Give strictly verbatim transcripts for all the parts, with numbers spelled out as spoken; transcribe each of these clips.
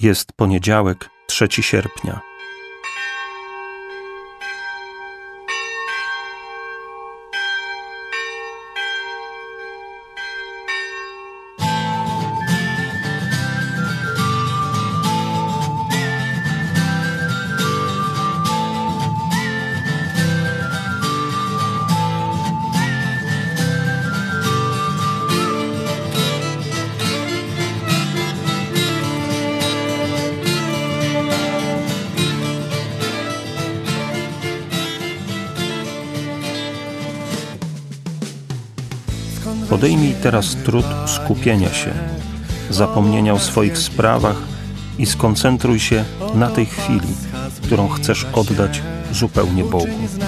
Jest poniedziałek, trzeciego sierpnia. Podejmij teraz trud skupienia się, zapomnienia o swoich sprawach i skoncentruj się na tej chwili, którą chcesz oddać zupełnie Bogu.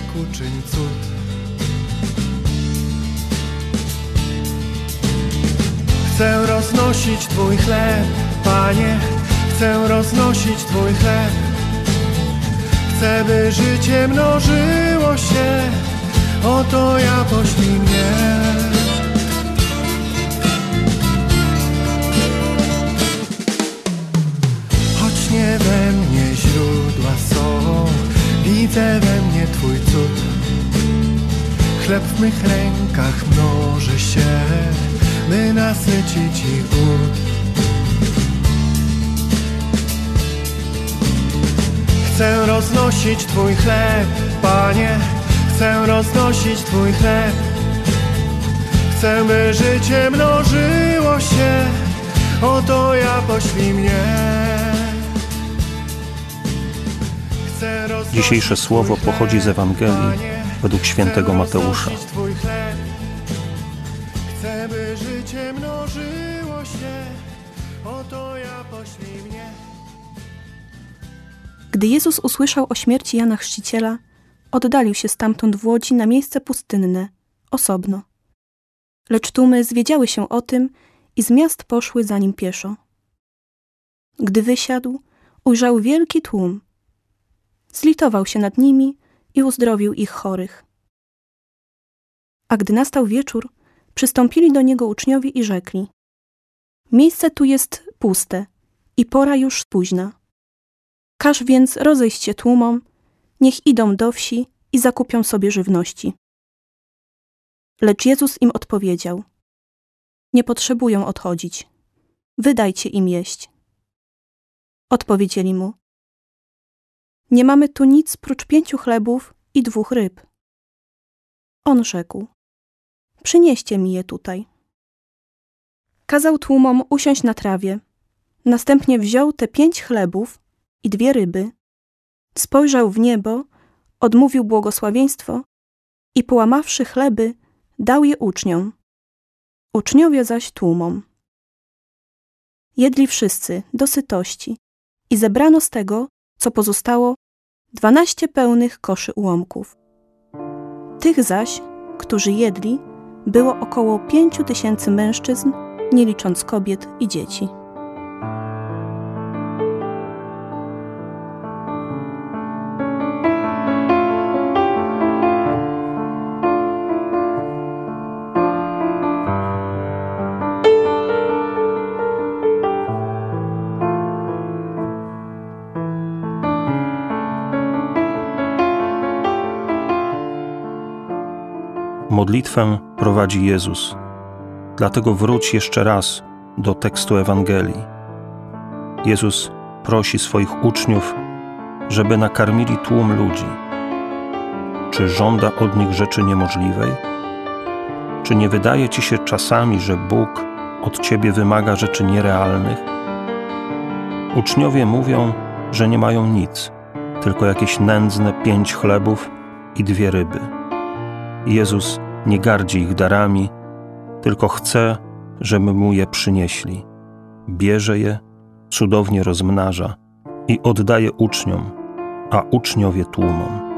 Chcę roznosić Twój chleb, Panie, chcę roznosić Twój chleb. Chcę, by życie mnożyło się, oto ja, poślij mnie. Choć nie we mnie źródła są, widzę we mnie Twój cud. Chleb w mych rękach mnoży się, by nasycić ich głód. Chcę roznosić Twój chleb, Panie, chcę roznosić Twój chleb. Chcę, by życie mnożyło się, oto ja, poślij mnie. Dzisiejsze słowo pochodzi z Ewangelii według świętego Mateusza. Chcę, by życie mnożyło się, oto ja, poślij mnie. Gdy Jezus usłyszał o śmierci Jana Chrzciciela, oddalił się stamtąd w łodzi na miejsce pustynne, osobno. Lecz tłumy zwiedziały się o tym i z miast poszły za nim pieszo. Gdy wysiadł, ujrzał wielki tłum. Zlitował się nad nimi i uzdrowił ich chorych. A gdy nastał wieczór, przystąpili do niego uczniowie i rzekli: miejsce tu jest puste i pora już późna. Każ więc rozejść się tłumom, niech idą do wsi i zakupią sobie żywności. Lecz Jezus im odpowiedział: nie potrzebują odchodzić. Wydajcie im jeść. Odpowiedzieli mu: nie mamy tu nic prócz pięciu chlebów i dwóch ryb. On rzekł: przynieście mi je tutaj. Kazał tłumom usiąść na trawie, następnie wziął te pięć chlebów i dwie ryby, spojrzał w niebo, odmówił błogosławieństwo i połamawszy chleby, dał je uczniom. Uczniowie zaś tłumom. Jedli wszyscy do sytości i zebrano z tego, co pozostało, dwanaście pełnych koszy ułomków. Tych zaś, którzy jedli, było około pięciu tysięcy mężczyzn, nie licząc kobiet i dzieci. Modlitwę prowadzi Jezus. Dlatego wróć jeszcze raz do tekstu Ewangelii. Jezus prosi swoich uczniów, żeby nakarmili tłum ludzi. Czy żąda od nich rzeczy niemożliwej? Czy nie wydaje ci się czasami, że Bóg od ciebie wymaga rzeczy nierealnych? Uczniowie mówią, że nie mają nic, tylko jakieś nędzne pięć chlebów i dwie ryby. Jezus nie gardzi ich darami, tylko chce, żeby mu je przynieśli. Bierze je, cudownie rozmnaża i oddaje uczniom, a uczniowie tłumom.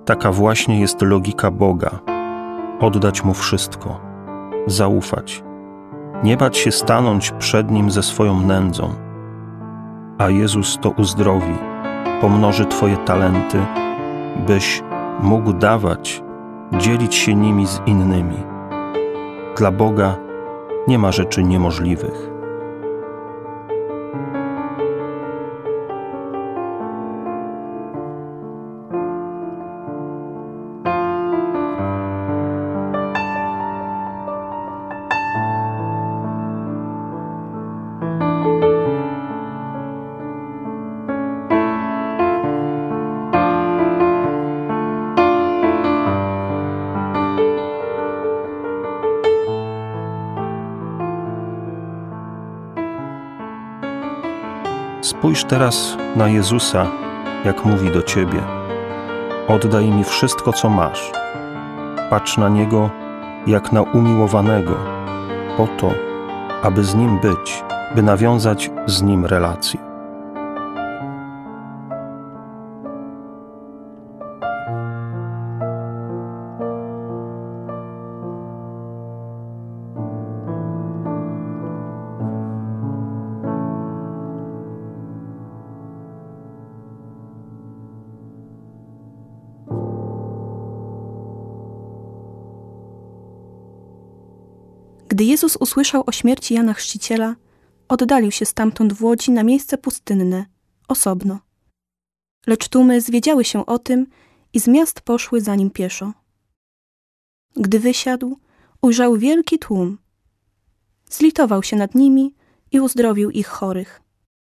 Taka właśnie jest logika Boga. Oddać Mu wszystko, zaufać, nie bać się stanąć przed Nim ze swoją nędzą. A Jezus to uzdrowi, pomnoży Twoje talenty, byś mógł dawać, dzielić się nimi z innymi. Dla Boga nie ma rzeczy niemożliwych. Spójrz teraz na Jezusa, jak mówi do Ciebie. Oddaj mi wszystko, co masz. Patrz na Niego jak na umiłowanego, po to, aby z Nim być, by nawiązać z Nim relacje. Gdy Jezus usłyszał o śmierci Jana Chrzciciela, oddalił się stamtąd w łodzi na miejsce pustynne, osobno. Lecz tłumy zwiedziały się o tym i z miast poszły za nim pieszo. Gdy wysiadł, ujrzał wielki tłum. Zlitował się nad nimi i uzdrowił ich chorych.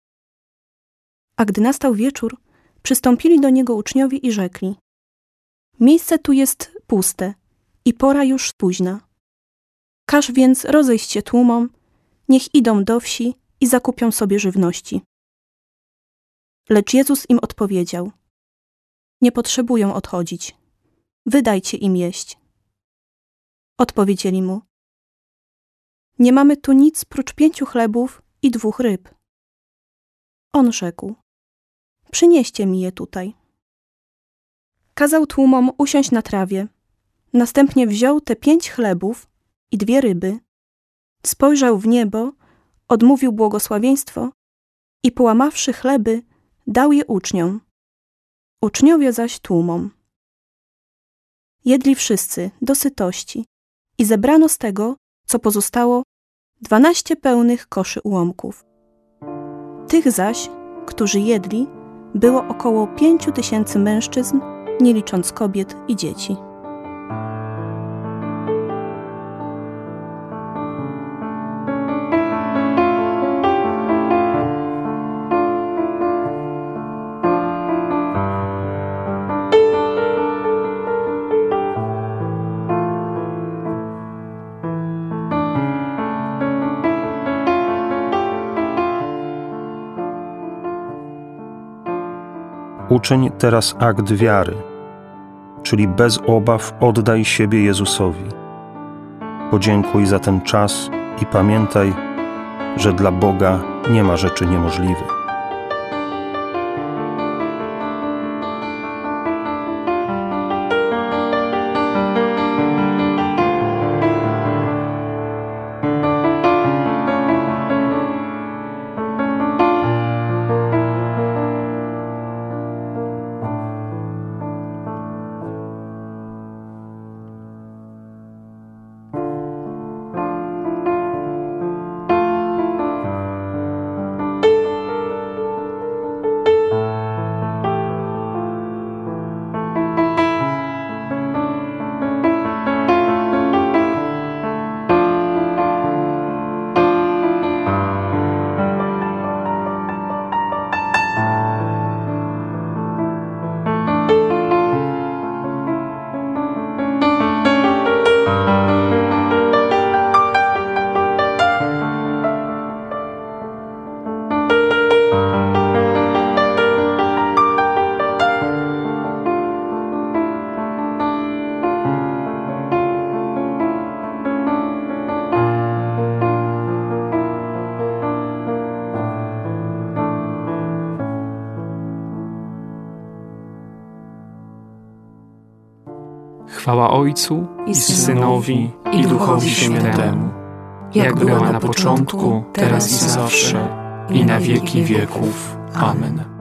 A gdy nastał wieczór, przystąpili do niego uczniowie i rzekli: miejsce tu jest puste i pora już późna. Każ więc rozejść się tłumom, niech idą do wsi i zakupią sobie żywności. Lecz Jezus im odpowiedział: nie potrzebują odchodzić. Wydajcie im jeść. Odpowiedzieli mu: nie mamy tu nic prócz pięciu chlebów i dwóch ryb. On rzekł: przynieście mi je tutaj. Kazał tłumom usiąść na trawie. Następnie wziął te pięć chlebów i dwie ryby, spojrzał w niebo, odmówił błogosławieństwo i połamawszy chleby, dał je uczniom. Uczniowie zaś tłumom. Jedli wszyscy do sytości i zebrano z tego, co pozostało, dwanaście pełnych koszy ułomków. Tych zaś, którzy jedli, było około pięciu tysięcy mężczyzn, nie licząc kobiet i dzieci. Uczyń teraz akt wiary, czyli bez obaw oddaj siebie Jezusowi. Podziękuj za ten czas i pamiętaj, że dla Boga nie ma rzeczy niemożliwych. Chwała Ojcu i Synowi i Duchowi Świętemu, jak była na początku, teraz i zawsze, i na wieki wieków. Amen.